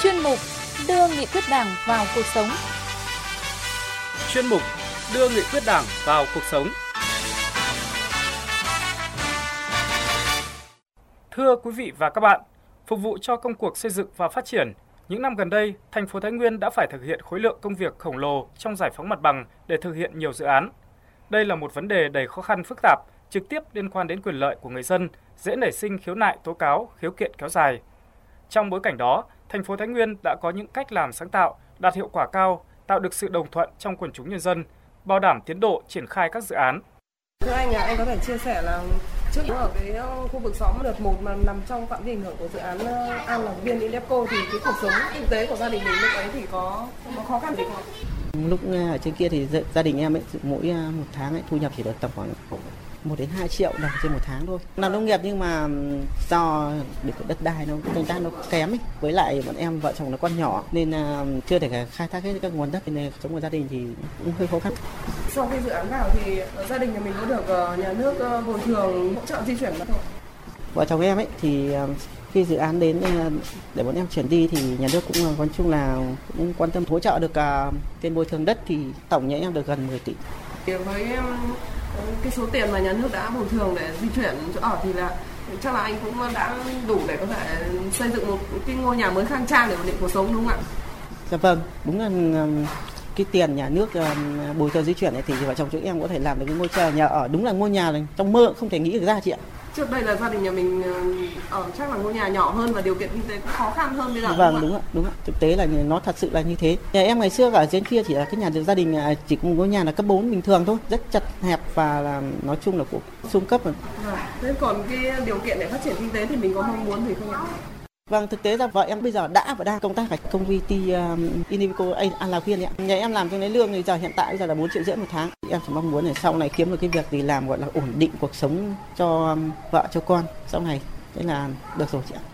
Chuyên mục đưa nghị quyết Đảng vào cuộc sống. Chuyên mục đưa nghị quyết Đảng vào cuộc sống. Thưa quý vị và các bạn, phục vụ cho công cuộc xây dựng và phát triển, những năm gần đây, thành phố Thái Nguyên đã phải thực hiện khối lượng công việc khổng lồ trong giải phóng mặt bằng để thực hiện nhiều dự án. Đây là một vấn đề đầy khó khăn phức tạp, trực tiếp liên quan đến quyền lợi của người dân, dễ nảy sinh khiếu nại tố cáo, khiếu kiện kéo dài. Trong bối cảnh đó, thành phố Thái Nguyên đã có những cách làm sáng tạo, đạt hiệu quả cao, tạo được sự đồng thuận trong quần chúng nhân dân, bảo đảm tiến độ triển khai các dự án. Thưa anh có thể chia sẻ là trước ở cái khu vực xóm đợt 1 mà nằm trong phạm vi ảnh hưởng của dự án An Lạc Viên Indeco thì cái cuộc sống kinh tế của gia đình mình lúc ấy thì có khó khăn gì không? Lúc ở trên kia thì gia đình em ấy mỗi một tháng ấy, thu nhập chỉ được tầm khoảng 1 đến 2 triệu đồng trên một tháng thôi. Làm nông nghiệp nhưng mà do được đất đai nó canh tác nó kém ấy, với lại bọn em vợ chồng nó con nhỏ nên chưa thể khai thác hết các nguồn đất nên sống của gia đình thì cũng hơi khó khăn. Sau khi dự án vào thì gia đình nhà mình có được nhà nước bồi thường hỗ trợ di chuyển không? Vợ chồng em ấy thì khi dự án đến để bọn em chuyển đi thì nhà nước cũng nói chung là cũng quan tâm hỗ trợ được tiền bồi thường đất thì tổng nhà em được gần 10 tỷ. Với cái số tiền mà nhà nước đã bồi thường để di chuyển chỗ ở thì là chắc là anh cũng đã đủ để có thể xây dựng một cái ngôi nhà mới khang trang để ổn định cuộc sống đúng không ạ? Dạ vâng, đúng là cái tiền nhà nước bồi thường di chuyển này thì vợ chồng chúng em có thể làm được cái ngôi nhà ở, đúng là ngôi nhà này trong mơ không thể nghĩ được ra chị ạ. Trước đây là gia đình nhà mình ở chắc là ngôi nhà nhỏ hơn và điều kiện kinh tế cũng khó khăn hơn bây giờ. Vâng, đúng ạ. Thực tế là nó thật sự là như thế. Nhà em ngày xưa ở trên kia chỉ là cái nhà gia đình chỉ có một ngôi nhà là cấp 4 bình thường thôi, rất chật hẹp và là nói chung là cũng xuống cấp rồi. Thế còn cái điều kiện để phát triển kinh tế thì mình có mong muốn gì không ạ? Vâng, thực tế là vợ em bây giờ đã và đang công tác ở công ty Indeco An Lạc Viên ạ. Nhà em làm trong lấy lương thì giờ hiện tại bây giờ là 4,5 triệu một tháng. Em chỉ mong muốn là sau này kiếm được cái việc gì làm gọi là ổn định cuộc sống cho vợ cho con sau này, thế là được rồi chị ạ.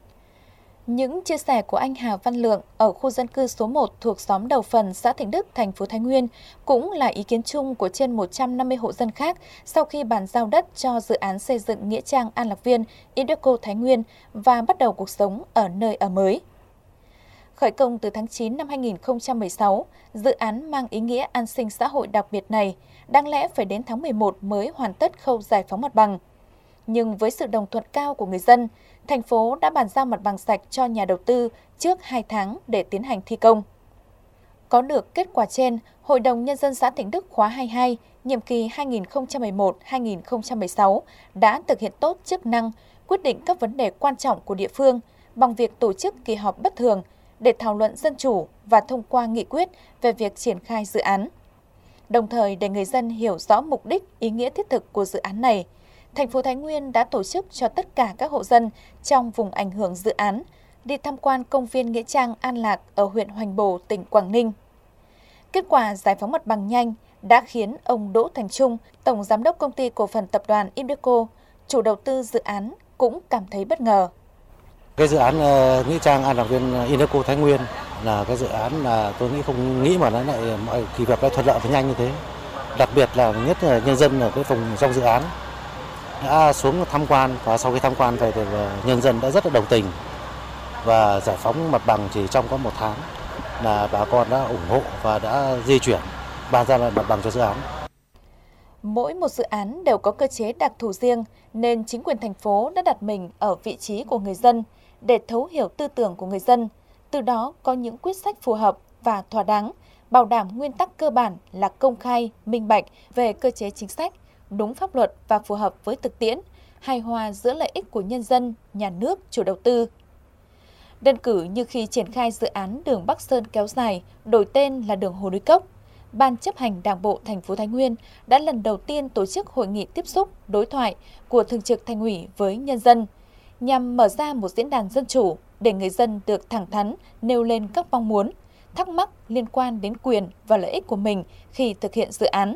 Những chia sẻ của anh Hà Văn Lượng ở khu dân cư số 1 thuộc xóm Đầu Phần, xã Thịnh Đức, thành phố Thái Nguyên cũng là ý kiến chung của trên 150 hộ dân khác sau khi bàn giao đất cho dự án xây dựng nghĩa trang An Lạc Viên Indeco Thái Nguyên và bắt đầu cuộc sống ở nơi ở mới. Khởi công từ tháng 9 năm 2016, dự án mang ý nghĩa an sinh xã hội đặc biệt này đáng lẽ phải đến tháng 11 mới hoàn tất khâu giải phóng mặt bằng. Nhưng với sự đồng thuận cao của người dân, thành phố đã bàn giao mặt bằng sạch cho nhà đầu tư trước 2 tháng để tiến hành thi công. Có được kết quả trên, Hội đồng Nhân dân xã Thịnh Đức khóa 22, nhiệm kỳ 2011-2016 đã thực hiện tốt chức năng, quyết định các vấn đề quan trọng của địa phương bằng việc tổ chức kỳ họp bất thường để thảo luận dân chủ và thông qua nghị quyết về việc triển khai dự án. Đồng thời để người dân hiểu rõ mục đích, ý nghĩa thiết thực của dự án này, thành phố Thái Nguyên đã tổ chức cho tất cả các hộ dân trong vùng ảnh hưởng dự án đi tham quan công viên nghĩa trang An Lạc ở huyện Hoành Bồ, tỉnh Quảng Ninh. Kết quả giải phóng mặt bằng nhanh đã khiến ông Đỗ Thành Trung, Tổng Giám đốc Công ty Cổ phần Tập đoàn Indeco, chủ đầu tư dự án cũng cảm thấy bất ngờ. Cái dự án nghĩa trang An Lạc Viên Indeco Thái Nguyên là cái dự án là tôi không nghĩ mà nó lại mọi kỳ việc lại thuận lợi và nhanh như thế. Đặc biệt là nhất là nhân dân ở cái vùng trong dự án đã xuống tham quan và sau khi tham quan về thì nhân dân đã rất là đồng tình và giải phóng mặt bằng chỉ trong có 1 tháng là bà con đã ủng hộ và đã di chuyển bàn giao lại mặt bằng cho dự án. Mỗi một dự án đều có cơ chế đặc thù riêng nên chính quyền thành phố đã đặt mình ở vị trí của người dân để thấu hiểu tư tưởng của người dân, từ đó có những quyết sách phù hợp và thỏa đáng, bảo đảm nguyên tắc cơ bản là công khai, minh bạch về cơ chế chính sách, đúng pháp luật và phù hợp với thực tiễn, hài hòa giữa lợi ích của nhân dân, nhà nước, chủ đầu tư. Đơn cử như khi triển khai dự án đường Bắc Sơn kéo dài, đổi tên là đường Hồ Núi Cốc, Ban chấp hành Đảng bộ thành phố Thái Nguyên đã lần đầu tiên tổ chức hội nghị tiếp xúc, đối thoại của Thường trực Thành ủy với nhân dân, nhằm mở ra một diễn đàn dân chủ để người dân được thẳng thắn nêu lên các mong muốn, thắc mắc liên quan đến quyền và lợi ích của mình khi thực hiện dự án.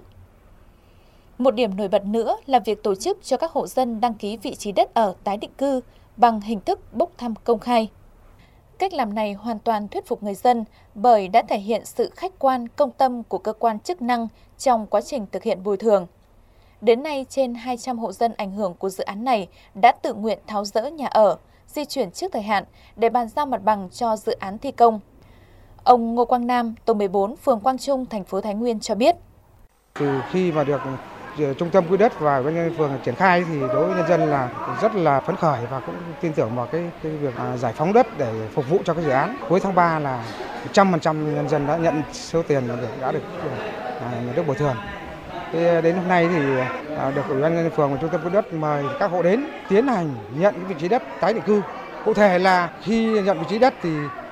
Một điểm nổi bật nữa là việc tổ chức cho các hộ dân đăng ký vị trí đất ở tái định cư bằng hình thức bốc thăm công khai. Cách làm này hoàn toàn thuyết phục người dân bởi đã thể hiện sự khách quan, công tâm của cơ quan chức năng trong quá trình thực hiện bồi thường. Đến nay, trên 200 hộ dân ảnh hưởng của dự án này đã tự nguyện tháo dỡ nhà ở, di chuyển trước thời hạn để bàn giao mặt bằng cho dự án thi công. Ông Ngô Quang Nam, tổ 14, phường Quang Trung, thành phố Thái Nguyên cho biết. Từ khi mà được Trung tâm Quỹ đất và Ủy ban nhân dân phường triển khai thì đối với nhân dân là rất là phấn khởi và cũng tin tưởng vào cái việc giải phóng đất để phục vụ cho cái dự án. Cuối tháng 3 là 100% nhân dân đã nhận số tiền đã được nhà nước bồi thường. Đến hôm nay thì được Ủy ban nhân dân phường và Trung tâm Quỹ đất mời các hộ đến tiến hành nhận cái vị trí đất tái định cư. Cụ thể là khi nhận vị trí đất thì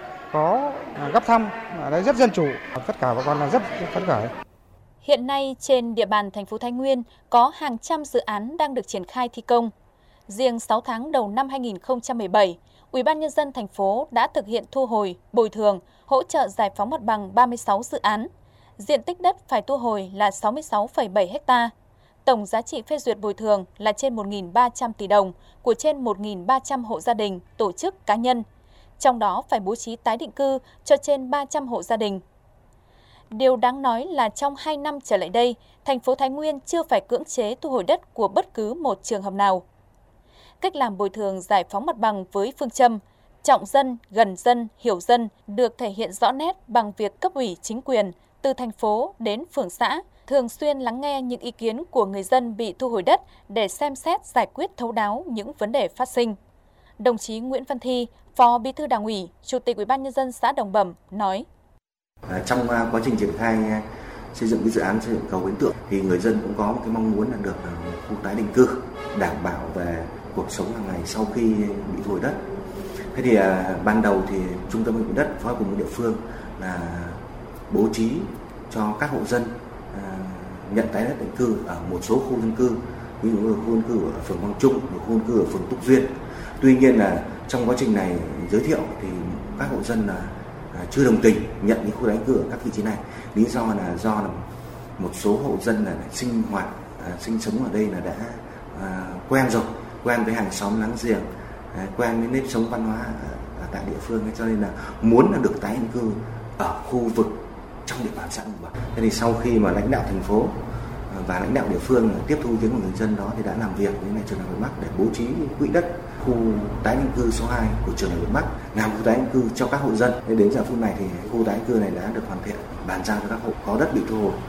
có gấp thăm, đấy rất dân chủ, tất cả bà con là rất phấn khởi. Hiện nay trên địa bàn thành phố Thái Nguyên có hàng trăm dự án đang được triển khai thi công. Riêng 6 tháng đầu năm 2017, Ủy ban nhân dân thành phố đã thực hiện thu hồi, bồi thường, hỗ trợ giải phóng mặt bằng 36 dự án. Diện tích đất phải thu hồi là 66,7 ha. Tổng giá trị phê duyệt bồi thường là trên 1.300 tỷ đồng của trên 1.300 hộ gia đình, tổ chức, cá nhân. Trong đó phải bố trí tái định cư cho trên 300 hộ gia đình. Điều đáng nói là trong 2 năm trở lại đây, thành phố Thái Nguyên chưa phải cưỡng chế thu hồi đất của bất cứ một trường hợp nào. Cách làm bồi thường giải phóng mặt bằng với phương châm trọng dân, gần dân, hiểu dân được thể hiện rõ nét bằng việc cấp ủy chính quyền từ thành phố đến phường xã thường xuyên lắng nghe những ý kiến của người dân bị thu hồi đất để xem xét giải quyết thấu đáo những vấn đề phát sinh. Đồng chí Nguyễn Văn Thi, Phó Bí thư Đảng ủy, Chủ tịch Ủy ban nhân dân xã Đồng Bẩm nói: Trong quá trình triển khai xây dựng cái dự án xây dựng cầu Bến Tượng thì người dân cũng có một cái mong muốn là được khu tái định cư, đảm bảo về cuộc sống hàng ngày sau khi bị thu hồi đất. Thế thì ban đầu thì Trung tâm Quỹ đất phối hợp cùng địa phương là bố trí cho các hộ dân nhận tái đất định cư ở một số khu dân cư, ví dụ như khu dân cư ở phường Quang Trung, khu dân cư ở phường Túc Duyên. Tuy nhiên là trong quá trình này giới thiệu thì các hộ dân là chưa đồng tình nhận những khu tái định cư ở các vị trí này. Lý do là một số hộ dân là sinh hoạt sinh sống ở đây là đã quen rồi, quen với hàng xóm láng giềng, quen với nếp sống văn hóa ở tại địa phương, cho nên là muốn là được tái định cư ở khu vực trong địa bàn xã Đồng Bẩm. Thế thì sau khi mà lãnh đạo thành phố và lãnh đạo địa phương tiếp thu ý kiến của người dân đó thì đã làm việc với trường Đại học Việt Bắc để bố trí quỹ đất khu tái định cư số 2 của trường Đại học Việt Bắc làm khu tái định cư cho các hộ dân. Đến giờ phút này thì khu tái định cư này đã được hoàn thiện, bàn giao cho các hộ có đất bị thu hồi.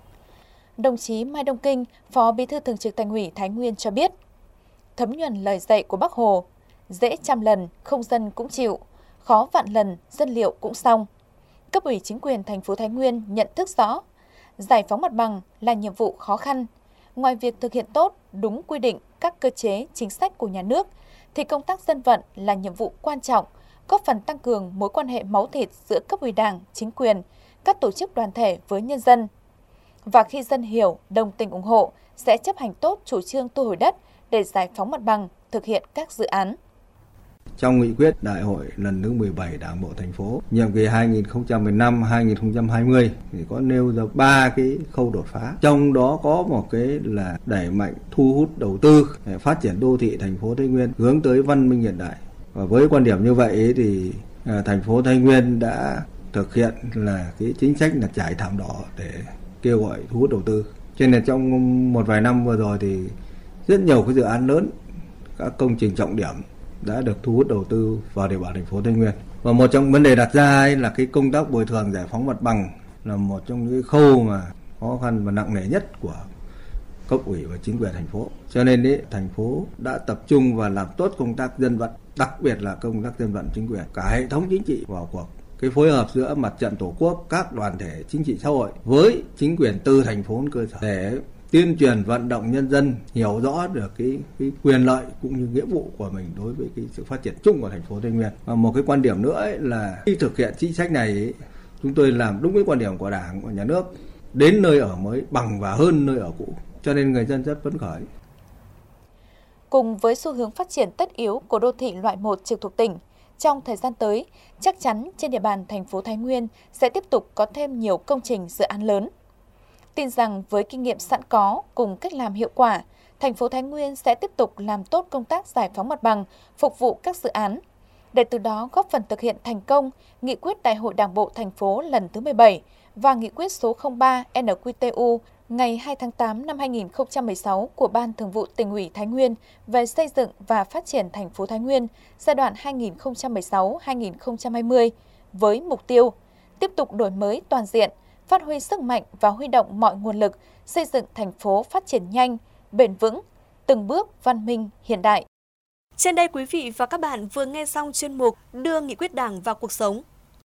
Đồng chí Mai Đông Kinh, Phó Bí thư Thường trực Thành ủy Thái Nguyên cho biết, thấm nhuần lời dạy của Bác Hồ, dễ trăm lần không dân cũng chịu, khó vạn lần dân liệu cũng xong. Cấp ủy chính quyền thành phố Thái Nguyên nhận thức rõ, giải phóng mặt bằng là nhiệm vụ khó khăn. Ngoài việc thực hiện tốt, đúng quy định các cơ chế, chính sách của nhà nước, thì công tác dân vận là nhiệm vụ quan trọng, góp phần tăng cường mối quan hệ máu thịt giữa cấp ủy Đảng, chính quyền, các tổ chức đoàn thể với nhân dân. Và khi dân hiểu, đồng tình ủng hộ, sẽ chấp hành tốt chủ trương thu hồi đất để giải phóng mặt bằng, thực hiện các dự án. Trong nghị quyết đại hội lần thứ 17 Đảng bộ thành phố nhiệm kỳ 2015-2020 thì có nêu ra 3 cái khâu đột phá. Trong đó có một cái là đẩy mạnh thu hút đầu tư để phát triển đô thị thành phố Thái Nguyên hướng tới văn minh hiện đại. Và với quan điểm như vậy thì thành phố Thái Nguyên đã thực hiện là cái chính sách là trải thảm đỏ để kêu gọi thu hút đầu tư. Cho nên trong một vài năm vừa rồi thì rất nhiều cái dự án lớn, các công trình trọng điểm đã được thu hút đầu tư vào địa bàn thành phố Thái Nguyên. Và một trong vấn đề đặt ra ấy là cái công tác bồi thường giải phóng mặt bằng là một trong những khâu mà khó khăn và nặng nề nhất của cấp ủy và chính quyền thành phố. Cho nên thành phố đã tập trung và làm tốt công tác dân vận, đặc biệt là công tác dân vận chính quyền. Cả hệ thống chính trị vào cuộc. Cái phối hợp giữa mặt trận Tổ quốc, các đoàn thể chính trị xã hội với chính quyền từ thành phố đến cơ sở để tuyên truyền vận động nhân dân hiểu rõ được cái quyền lợi cũng như nghĩa vụ của mình đối với cái sự phát triển chung của thành phố Thái Nguyên. Và một cái quan điểm nữa ấy là khi thực hiện chính sách này ấy, chúng tôi làm đúng cái quan điểm của Đảng, của nhà nước, đến nơi ở mới bằng và hơn nơi ở cũ, cho nên người dân rất phấn khởi. Cùng với xu hướng phát triển tất yếu của đô thị loại 1 trực thuộc tỉnh, trong thời gian tới, chắc chắn trên địa bàn thành phố Thái Nguyên sẽ tiếp tục có thêm nhiều công trình dự án lớn. Tin rằng với kinh nghiệm sẵn có cùng cách làm hiệu quả, thành phố Thái Nguyên sẽ tiếp tục làm tốt công tác giải phóng mặt bằng, phục vụ các dự án, để từ đó góp phần thực hiện thành công Nghị quyết Đại hội Đảng bộ thành phố lần thứ 17 và Nghị quyết số 03 NQTU ngày 2 tháng 8 năm 2016 của Ban Thường vụ Tỉnh ủy Thái Nguyên về xây dựng và phát triển thành phố Thái Nguyên giai đoạn 2016-2020 với mục tiêu tiếp tục đổi mới toàn diện, phát huy sức mạnh và huy động mọi nguồn lực xây dựng thành phố phát triển nhanh, bền vững, từng bước văn minh hiện đại. Trên đây quý vị và các bạn vừa nghe xong chuyên mục Đưa nghị quyết Đảng vào cuộc sống.